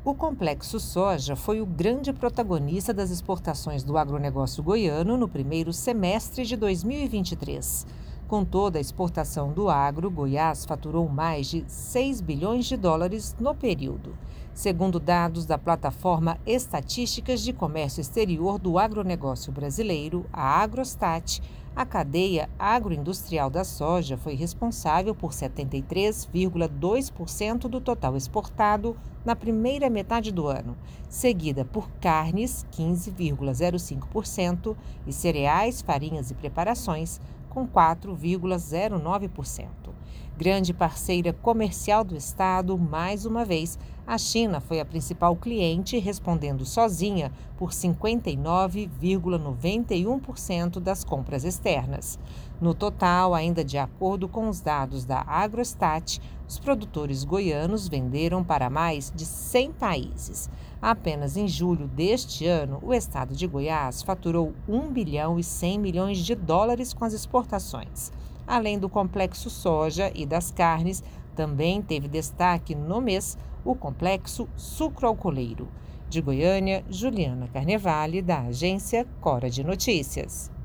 O complexo soja foi o grande protagonista das exportações do agronegócio goiano no primeiro semestre de 2023. Com toda a exportação do agro, Goiás faturou mais de 6 bilhões de dólares no período. Segundo dados da plataforma Estatísticas de Comércio Exterior do Agronegócio Brasileiro, a Agrostat, a cadeia agroindustrial da soja foi responsável por 73,2% do total exportado na primeira metade do ano, seguida por carnes, 15,05%, e cereais, farinhas e preparações, com 4,09%. Grande parceira comercial do Estado, mais uma vez, a China foi a principal cliente, respondendo sozinha por 59,91% das compras externas. No total, ainda de acordo com os dados da Agrostat, os produtores goianos venderam para mais de 100 países. Apenas em julho deste ano, o estado de Goiás faturou 1 bilhão e 100 milhões de dólares com as exportações. Além do complexo soja e das carnes, também teve destaque no mês o complexo sucroalcooleiro. De Goiânia, Juliana Carnevale, da agência Cora de Notícias.